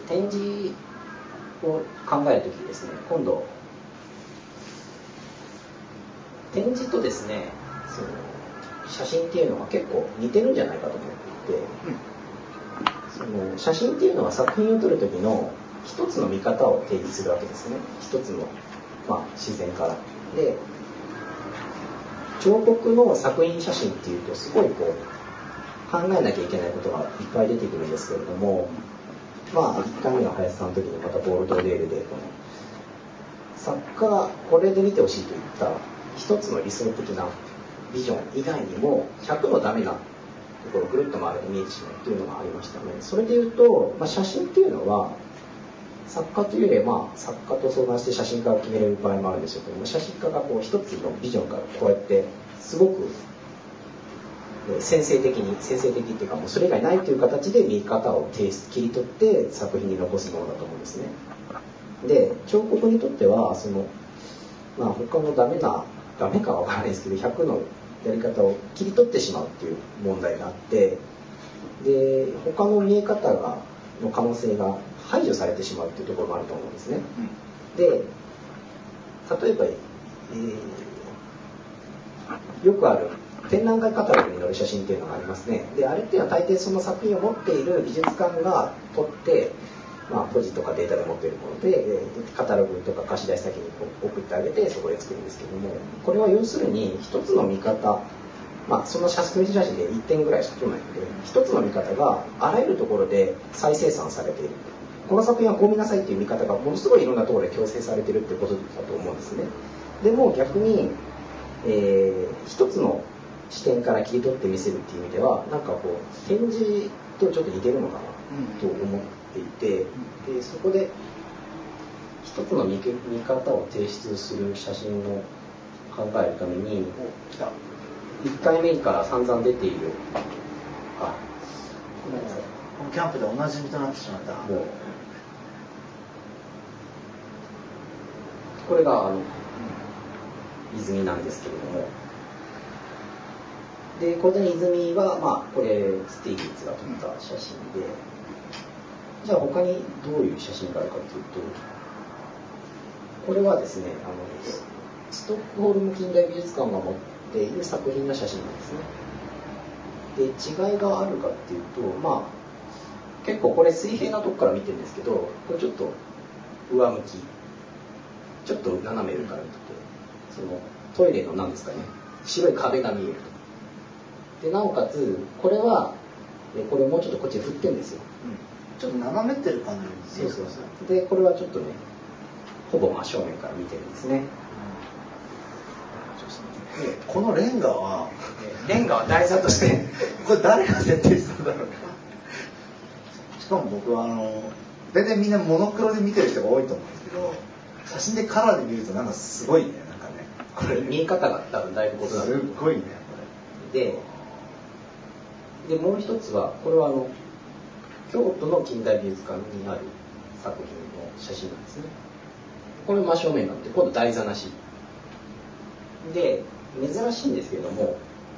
展示を考えるときですね、今度展示とですね、その写真っていうのが結構似てるんじゃないかと思っていて、その写真っていうのは作品を撮るときの一つの見方を提示するわけですね。一つの、自然から。で、彫刻の作品写真っていうとすごいこう考えなきゃいけないことがいっぱい出てくるんですけれども、1回目の林さんの時にまたボールドレールでこの作家がこれで見てほしいといった一つの理想的なビジョン以外にも100のダメなところをぐるっと回ると見えてしまうというのがありましたね。それでいうと、写真っていうのは作家というよりは、作家と相談して写真家を決めれる場合もあるんですけども、写真家がこう一つのビジョンからこうやってすごく先制的っていうかもうそれ以外ないという形で見方を切り取って作品に残すものだと思うんですね。で、彫刻にとってはその、他のダメかは分からないですけど100のやり方を切り取ってしまうっていう問題があって、で他の見え方の可能性が排除されてしまうっていうところもあると思うんですね。で、例えば、よくある展覧会カタログに載る写真っていうのがありますね。で、あれっていうのは大抵その作品を持っている美術館が撮って、ポジとかデータで持っているもので、カタログとか貸し出し先に送ってあげてそこで作るんですけども、これは要するに一つの見方、その作品写真で1点ぐらいしか撮らないので、一つの見方があらゆるところで再生産されている。この作品はこう見なさいっていう見方がものすごいいろんなところで強制されているってことだと思うんですね。でも逆に、一つの視点から切り取って見せるっていう意味ではなんかこう展示とちょっと似てるのかなと思っていて、でそこで一つの見方を提出する写真を考えるために1回目から散々出ているこのキャンプでおなじみとなってしまったもうこれが泉なんですけれども、でこれ泉はこれスティーリッツが撮った写真で、じゃあ他にどういう写真があるかというと、これはですねストックホルム近代美術館が持っている作品の写真なんですね。で違いがあるかっていうと、結構これ水平なとこから見てるんですけど、これちょっと上向き、ちょっと斜め上から見てて、そのトイレの何ですかね、白い壁が見えると。でなおかつこれはこれもうちょっとこっちに振ってるんですよ、 ちょっと斜めってる感じですね。 そうでこれはちょっとねほぼ真正面から見てるんですね。 このレンガは台座としてこれ誰が設定したんだろうか。しかも僕は大体みんなモノクロで見てる人が多いと思うんですけど、写真でカラーで見るとなんかすごいね、なんかね、 これ見え方が多分だいぶ異なる。 すごいねこれでもう一つはこれは京都の近代美術館にある作品の写真なんですね。これ真正面なんで今度台座なしで、珍しいんですけれども、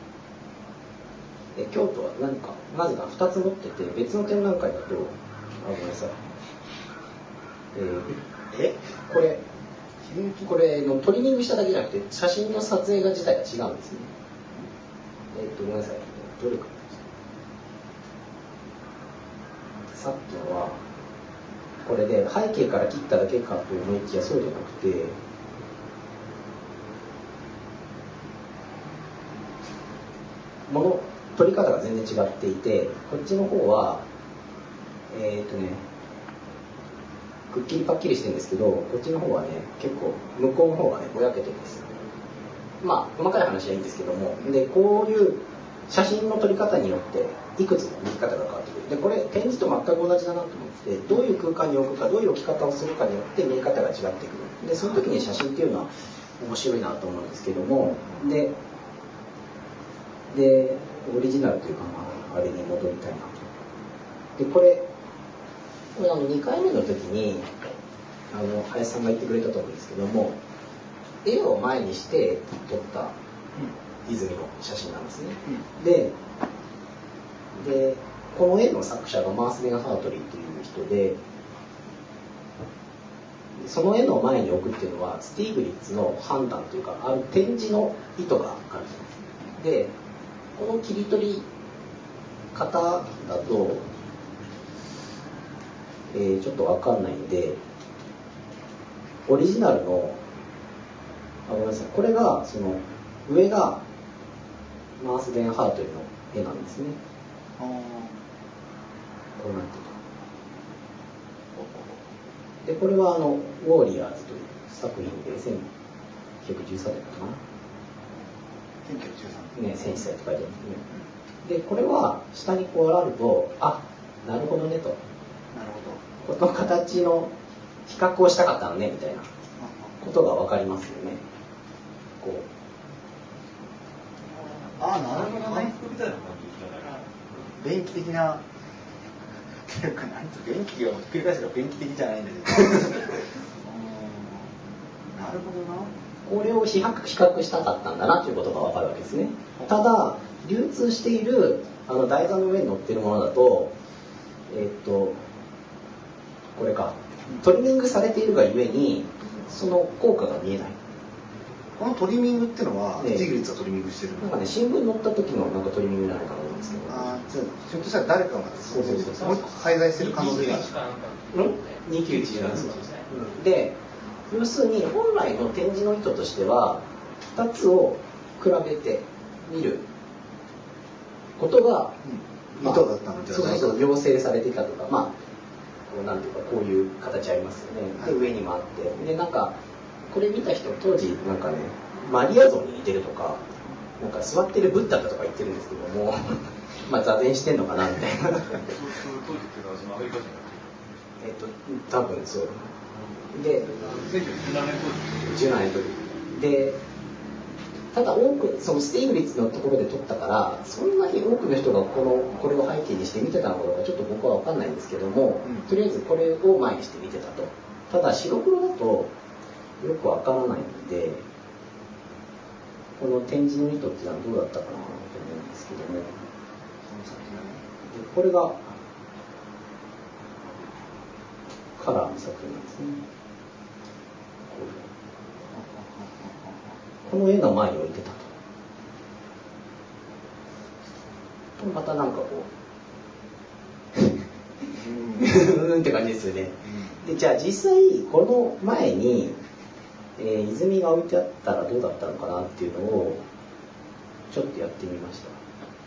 京都はなぜか2つ持ってて、別の展覧会だとごめんなさい、これのトリミングしただけじゃなくて写真の撮影が自体が違うんですね。ごめんなさい、どれかさっきのはこれで背景から切っただけかと思いきやそうじゃなくて、撮り方が全然違っていて、こっちの方はくっきりパッキリしてるんですけど、こっちの方はね結構向こうの方がねぼやけてるんですよ。細かい話はいいんですけども、でこういう写真の撮り方によっていくつも見方が変わってくる。でこれ展示と全く同じだなと思ってて、どういう空間に置くかどういう置き方をするかによって見え方が違ってくる。でその時に写真っていうのは面白いなと思うんですけども、でオリジナルというかあれに戻りたいなと。でこれ2回目の時に林さんが言ってくれたと思うんですけども、絵を前にして撮った泉の写真なんですね。でこの絵の作者がマースデン・ハートリーという人で、 その絵の前に置くっていうのはスティーグリッツの判断というか、ある展示の意図がある。でこの切り取り方だと、ちょっと分かんないんで、オリジナルのごめんなさい、これがその上がマース・ベン・ハートリの絵なんですね。こうなってる。でこれはウォーリアーズという作品で1913年かな、1913年、戦士祭って書いてあるんですね。でこれは下にこうあると、あ、なるほどねと、なるほど、この形の比較をしたかったのねみたいなことが分かりますよね。こう、 ああ、なるほどね。便器的なっていうか、なんと便器をひっくり返すから便器的じゃないんだけどなるほどな。 これを比較したかったんだなということが分かるわけですね。ただ流通している台座の上に載っているものだと、これか、トリミングされているがゆえにその効果が見えない。 このトリミングっていうのは、スティーグリッツはトリミングしてるの？ なんかね、新聞に載った時のなんかトリミングじゃないかなと思うんですけど。 ああ、じゃあひょっとしたら誰かがそうもう一個介在してる可能性がある。 291なんですよ。で、要するに本来の展示の意図としては2つを比べて見ることが、 意図だったのじゃないか。 そう要請されていたとか、まあこうなんていうか、こういう形ありますよね。で上にもあって、でなんかこれ見た人当時なんかね、マリア像に似てるとか、なんか座ってるブッダだとか言ってるんですけどもまあ座禅してんのかなみたいな多分そうで、17年で、ただ多くそのスティーグリッツのところで撮ったから、そんなに多くの人がこれを背景にして見てたのかどうかちょっと僕は分かんないんですけども、とりあえずこれを前にして見てたと。ただ白黒だとよく分からないので、この展示の意図っていうのはどうだったかなと思うんですけども、これがカラーの作品なんですね。この絵の前に置いてたと。またなんかこうって感じですよね。でじゃあ実際この前に、泉が置いてあったらどうだったのかなっていうのをちょっとやってみました。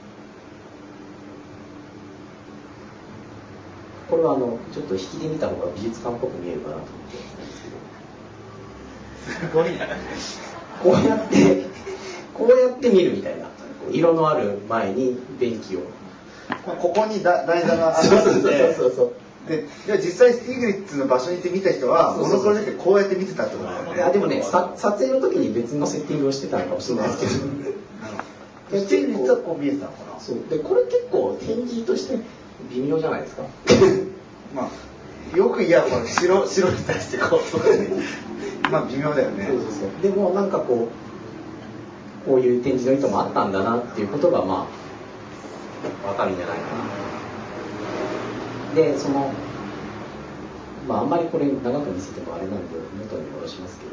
これはちょっと引きで見た方が美術館っぽく見えるかなと思ってやったんですけど、 すごいな。 こうやって見るみたいな、色のある前に便器をここに台座があって、 そうで実際スティーグリッツの場所にいて見た人はモノクロじゃなくてこうやって見てたってことだよね。 いやでもね、撮影の時に別のセッティングをしてたのかもしれないですけどスティーグリッツはこう見えてたのかな。 そうで、これ結構展示として微妙じゃないですかまあよく言えば白に対してこうまあ微妙だよね。 そうでもなんかこういう展示の意図もあったんだなっていうことがまあ分かるんじゃないかな。でまああんまりこれ長く見せてもあれなんで元に戻しますけ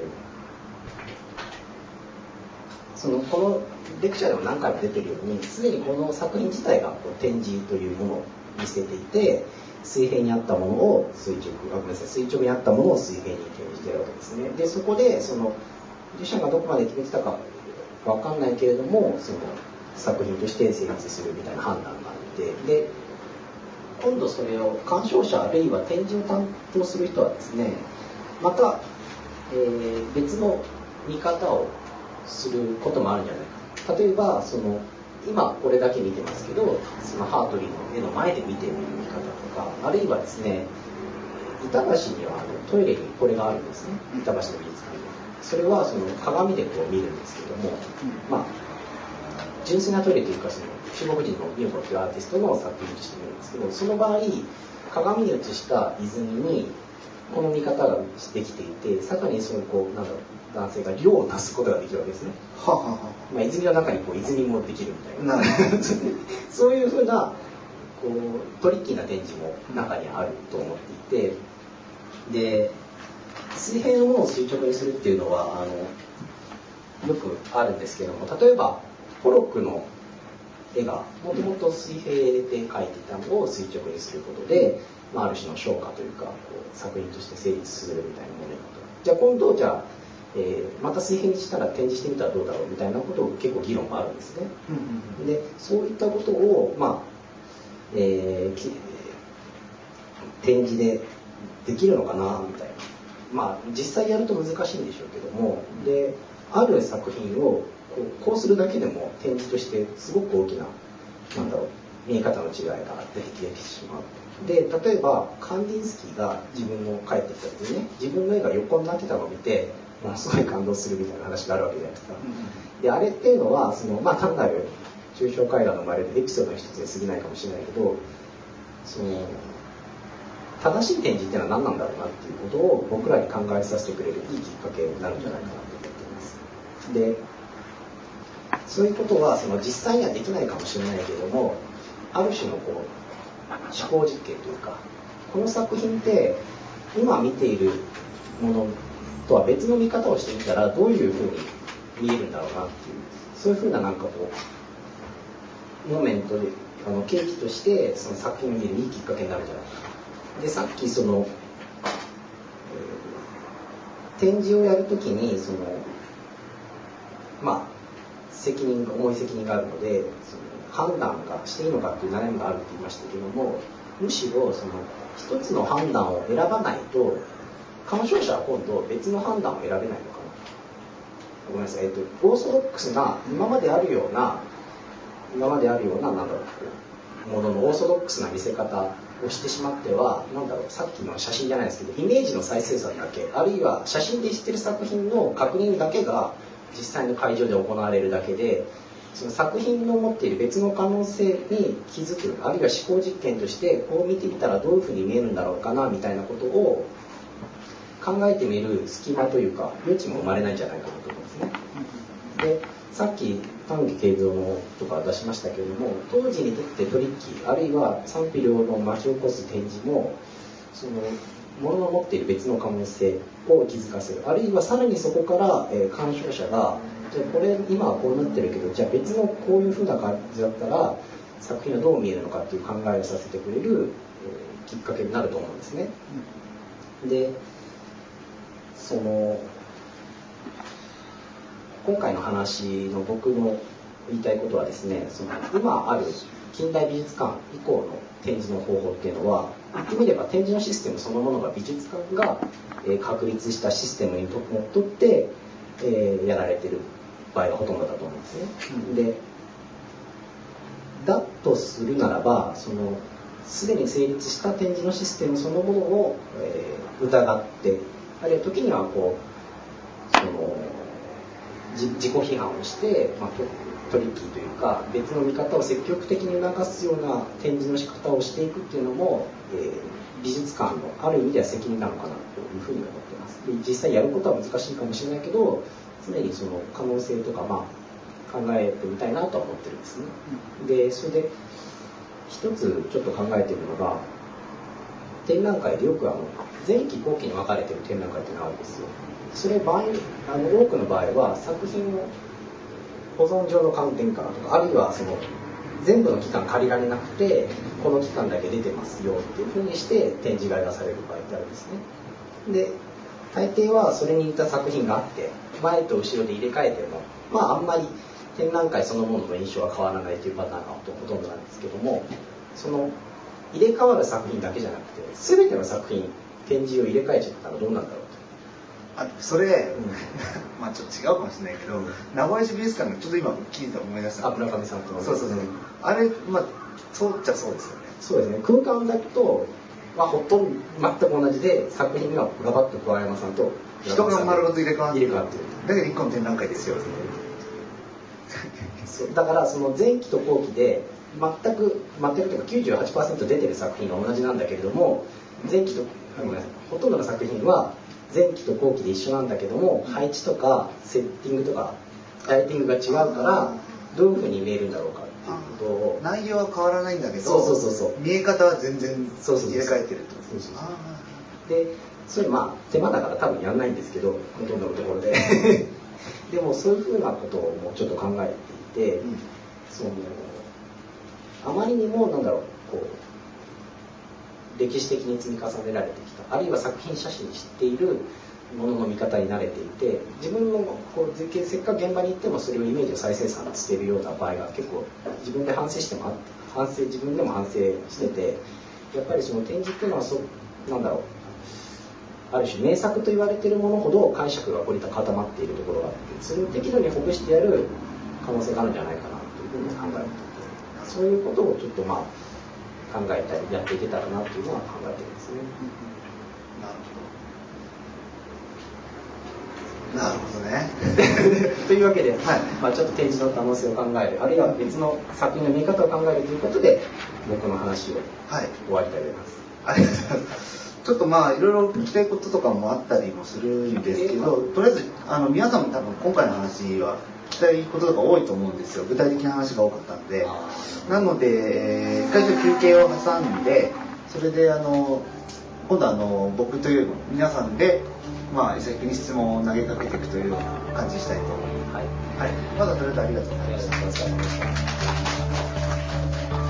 ど、このレクチャーでも何回も出てるように、すでにこの作品自体が展示というものを見せていて、水平にあったものを垂直にあったものを水平に展示しているわけですね。でそこでデュシャンがどこまで決めてたか分かんないけれども、作品として成立するみたいな判断があって、で今度それを鑑賞者あるいは展示を担当する人はですね、また、別の見方をすることもあるんじゃないか。例えば今これだけ見てますけど、そのハートリーの絵の前で見てみる見方とか、あるいはですね、板橋にはトイレにこれがあるんですね。板橋の美術館で、それは鏡でこう見るんですけども、まあ純粋なトイレというか、中国人のミューコというアーティストの作品として見るんですけど、その場合鏡に映した泉にこの見方ができていて、さらに男性が量を足すことができるわけですね。まあ、泉の中に泉もできるみたいなそういうふうなトリッキーな展示も中にあると思っていて、で水平のものを垂直にするっていうのはよくあるんですけども、例えばポロックの絵がもともと水平で描いていたのを垂直にすることで、ある種の昇華というかこう作品として成立するみたいなものだと。じゃあ今度また水平にしたら展示してみたらどうだろうみたいなことを結構議論があるんですね。でそういったことを、展示でできるのかなみたいな、実際やると難しいんでしょうけども、である作品をこうするだけでも展示としてすごく大きな見え方の違いが出てきてしまう。で例えばカンディンスキーが自分の帰ってきた時にね、自分の絵が横になってたのを見てものすごい感動するみたいな話があるわけじゃないですか。であれっていうのは単なる抽象絵画の生まれるエピソードの一つに過ぎないかもしれないけど、正しい展示っていうのは何なんだろうなっていうことを僕らに考えさせてくれるいいきっかけになるんじゃないかなと思っています。でそういうことは実際にはできないかもしれないけれども、ある種の思考実験というか、この作品って今見ているものとは別の見方をしてみたらどういうふうに見えるんだろうなっていう、そういうふうなモーメントで契機としてその作品を見るいいきっかけになるんじゃないかな。でさっき展示をやるときに重い責任があるので判断がしていいのかっていう悩みがあるって言いましたけども、むしろ一つの判断を選ばないと鑑賞者は今度別の判断を選べないのかな。ごめんなさい、オーソドックスな今まであるようなもののオーソドックスな見せ方をしてしまっては、さっきの写真じゃないですけど、イメージの再生産だけ、あるいは写真で知ってる作品の確認だけが実際の会場で行われるだけで、その作品の持っている別の可能性に気づく、あるいは思考実験としてこう見てみたらどういうふうに見えるんだろうかなみたいなことを考えてみる隙間というか余地も生まれないんじゃないかなと思うんですね。でさっき丹下敬三のとか出しましたけれども、当時にとってトリッキー、あるいは賛否両論を巻き起こす展示も物の持っている別の可能性を気づかせる、あるいはさらにそこから、鑑賞者がじゃあこれ今はこうなってるけど、じゃあ別のこういう風な感じだったら作品はどう見えるのかっていう考えをさせてくれる、きっかけになると思うんですね。で今回の話の僕の言いたいことはですね、今ある近代美術館以降の展示の方法っていうのは、言ってみれば展示のシステムそのものが美術館が確立したシステムにのっとってやられている場合がほとんどだと思うんですね。でだとするならば、すでに成立した展示のシステムそのものを疑って、あるいは時には自己批判をして、トリッキーというか別の見方を積極的に促すような展示の仕方をしていくっていうのも、美術館のある意味では責任なのかなというふうに思っています。で実際やることは難しいかもしれないけど、常にその可能性とか、考えてみたいなとは思ってるんですね。でそれで一つちょっと考えているのが、展覧会でよく前期後期に分かれている展覧会っていうのがあるんですよ。それ多くの場合は作品を保存上の観点からとか、あるいは全部の期間借りられなくてこの期間だけ出てますよっていうふうにして展示が出される場合ってあるんですね。で大抵はそれに似た作品があって前と後ろで入れ替えても、あんまり展覧会そのものの印象は変わらないというパターンがほとんどなんですけども、入れ替わる作品だけじゃなくて全ての作品展示を入れ替えちゃったらどうなんだろうと。 それ、ちょっと違うかもしれないけど、名古屋市美術館がちょっと今聞いた思い出した。 村上さんと。 そうあれ、そうっちゃそうですよね。 そうですね。空間だとほとんど全く同じで、作品がガバッと桑山さんと人が丸ごと入れ替わってる。 だけど一個の展覧会ですよ。 だから前期と後期で全くというか 98% 出てる作品が同じなんだけれども、ほとんどの作品は前期と後期で一緒なんだけども、配置とかセッティングとかライティングが違うからどういうふうに見えるんだろうかっていうことを。 内容は変わらないんだけど、見え方は全然入れ替えてると。 でそれ手間だから多分やんないんですけど、ほとんどのところででもそういうふうなことをもうちょっと考えていて、あまりにも歴史的に積み重ねられてきた、あるいは作品写真知っているものの見方に慣れていて、自分もせっかく現場に行ってもそれをイメージを再生産しているような場合が結構自分で反省しても自分でも反省してて、やっぱりその展示っていうのはある種名作と言われているものほど解釈が凝り固まっているところがあって、それを適度にほぐしてやる可能性があるんじゃないかなというふうに考えていて、そういうことをちょっと考えたりやっていけたらなというのは考えてるんですね。 なるほどね。 というわけで、ちょっと展示の可能性を考える、あるいは別の作品の見方を考えるということで僕の話を終わりたいと思います。 ありがとうございます。ちょっといろいろ聞きたいこととかもあったりもするんですけど、とりあえず皆さんも多分今回の話は聞きたいこととか多いと思うんですよ。具体的な話が多かったんで。なので一回休憩を挟んで、それで今度僕という皆さんで伊佐君に質問を投げかけていくというような感じにしたいと思います。まずはそれでありがとうございました。